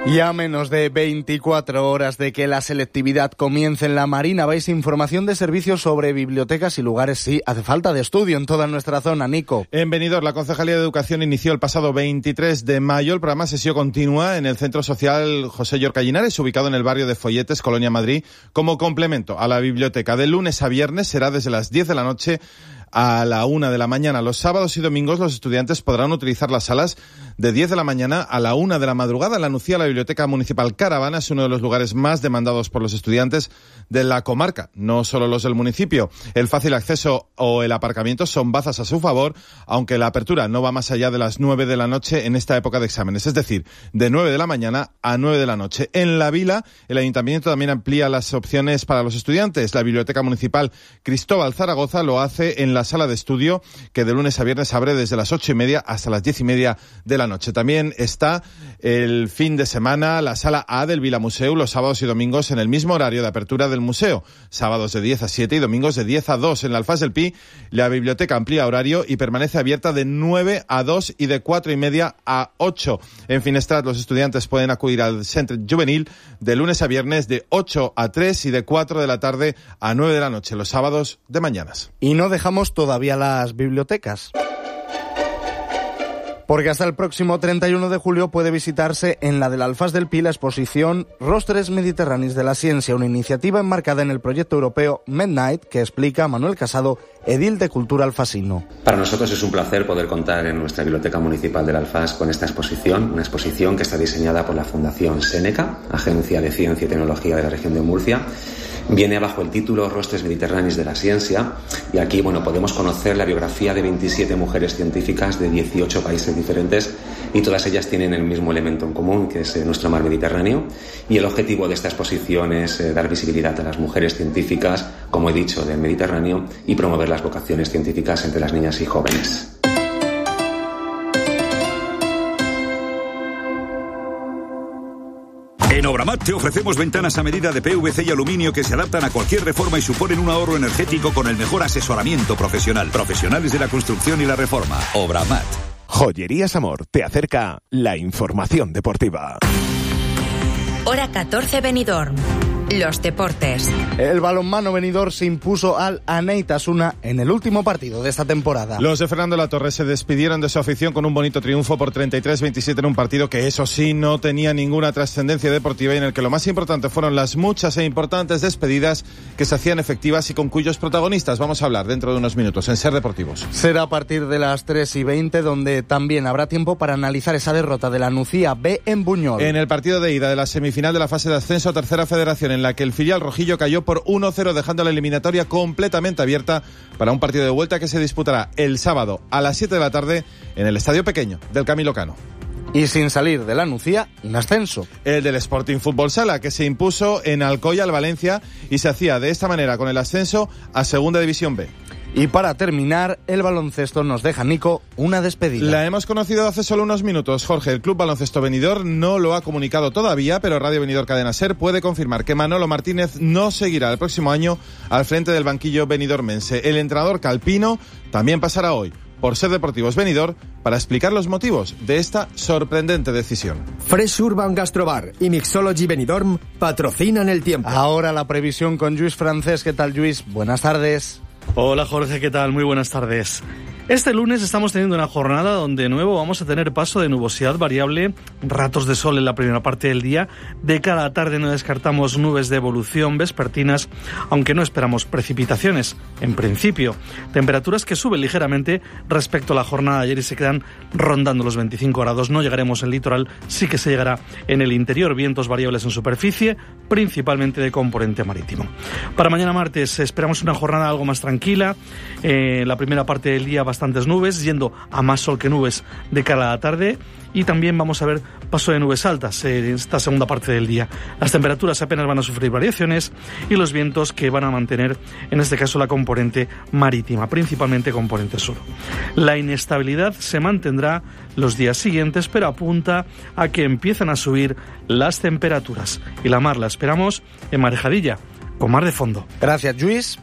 Y a menos de 24 horas de que la selectividad comience en la Marina, veis información de servicios sobre bibliotecas y lugares. Sí, hace falta de estudio en toda nuestra zona, Nico. En Benidorm, la Concejalía de Educación inició el pasado 23 de mayo. El programa Sesión Continua en el Centro Social José Llorca Llinares, ubicado en el barrio de Folletes, Colonia Madrid, como complemento a la biblioteca. De lunes a viernes será desde las 10 de la noche a la 1 de la mañana. Los sábados y domingos los estudiantes podrán utilizar las salas de 10 de la mañana a la 1 de la madrugada. En la Nucía, la Biblioteca Municipal Caravana es uno de los lugares más demandados por los estudiantes de la comarca, no solo los del municipio. El fácil acceso o el aparcamiento son bazas a su favor, aunque la apertura no va más allá de las 9 de la noche en esta época de exámenes, es decir, de 9 de la mañana a 9 de la noche. En La Vila, el Ayuntamiento también amplía las opciones para los estudiantes. La Biblioteca Municipal Cristóbal Zaragoza lo hace en la sala de estudio, que de lunes a viernes abre desde las 8:30 hasta las 10:30 de la noche. También está el fin de semana la sala A del Vila Museu, los sábados y domingos en el mismo horario de apertura del museo, sábados de 10 a 7 y domingos de 10 a 2. En la Alfaz del Pi, la biblioteca amplía horario y permanece abierta de 9 a 2 y de 4:30 a 8. En Finestrat, los estudiantes pueden acudir al Centre Juvenil de lunes a viernes de 8 a 3 y de 4 de la tarde a 9 de la noche, los sábados de mañanas. Y no dejamos todavía las bibliotecas, porque hasta el próximo 31 de julio puede visitarse en la del Alfaz del Pi la exposición Rostres Mediterranis de la Ciencia, una iniciativa enmarcada en el proyecto europeo Midnight, que explica Manuel Casado, edil de Cultura alfasino. Para nosotros es un placer poder contar en nuestra Biblioteca Municipal del Alfaz con esta exposición, una exposición que está diseñada por la Fundación Seneca, Agencia de Ciencia y Tecnología de la región de Murcia. Viene bajo el título Rostres Mediterranis de la Ciencia, y aquí podemos conocer la biografía de 27 mujeres científicas de 18 países diferentes, y todas ellas tienen el mismo elemento en común, que es nuestro mar Mediterráneo. Y el objetivo de esta exposición es dar visibilidad a las mujeres científicas, como he dicho, del Mediterráneo, y promover las vocaciones científicas entre las niñas y jóvenes. En Obramat te ofrecemos ventanas a medida de PVC y aluminio que se adaptan a cualquier reforma y suponen un ahorro energético con el mejor asesoramiento profesional. Profesionales de la construcción y la reforma. Obramat. Joyerías Amor te acerca la información deportiva. Hora 14 Benidorm. Los deportes. El balonmano Benidorm se impuso al Aneitasuna en el último partido de esta temporada. Los de Fernando Latorre se despidieron de su afición con un bonito triunfo por 33-27 en un partido que, eso sí, no tenía ninguna trascendencia deportiva y en el que lo más importante fueron las muchas e importantes despedidas que se hacían efectivas y con cuyos protagonistas vamos a hablar dentro de unos minutos en Ser Deportivos. Será a partir de las 3:20, donde también habrá tiempo para analizar esa derrota de la Nucía B en Buñol. En el partido de ida de la semifinal de la fase de ascenso a Tercera Federación, en la que el filial rojillo cayó por 1-0, dejando la eliminatoria completamente abierta para un partido de vuelta que se disputará el sábado a las 7 de la tarde en el Estadio Pequeño del Camilo Cano. Y sin salir de la Nucía, un ascenso. El del Sporting Fútbol Sala, que se impuso en Alcoy al Valencia y se hacía de esta manera con el ascenso a Segunda División B. Y para terminar, el baloncesto nos deja, Nico, una despedida. La hemos conocido hace solo unos minutos, Jorge. El Club Baloncesto Benidorm no lo ha comunicado todavía, pero Radio Benidorm Cadena Ser puede confirmar que Manolo Martínez no seguirá el próximo año al frente del banquillo benidormense. El entrenador calpino también pasará hoy por Ser Deportivos Benidorm para explicar los motivos de esta sorprendente decisión. Fresh Urban Gastrobar y Mixology Benidorm patrocinan el tiempo. Ahora la previsión con Lluís Francés. ¿Qué tal, Lluís? Buenas tardes. Hola Jorge, ¿qué tal? Muy buenas tardes. Este lunes estamos teniendo una jornada donde de nuevo vamos a tener paso de nubosidad variable, ratos de sol en la primera parte del día. De cara a la tarde no descartamos nubes de evolución vespertinas, aunque no esperamos precipitaciones, en principio. Temperaturas que suben ligeramente respecto a la jornada de ayer y se quedan rondando los 25 grados. No llegaremos en litoral, sí que se llegará en el interior. Vientos variables en superficie, principalmente de componente marítimo. Para mañana martes esperamos una jornada algo más tranquila. La primera parte del día bastantes nubes, yendo a más sol que nubes de cara a la tarde, y también vamos a ver paso de nubes altas en esta segunda parte del día. Las temperaturas apenas van a sufrir variaciones y los vientos que van a mantener, en este caso, la componente marítima, principalmente componente sur. La inestabilidad se mantendrá los días siguientes, pero apunta a que empiezan a subir las temperaturas, y la mar la esperamos en Marejadilla, con mar de fondo. Gracias, Lluís.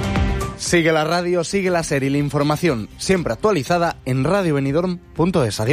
Sigue la radio, sigue la serie y la información, siempre actualizada en radiobenidorm.es. Adiós.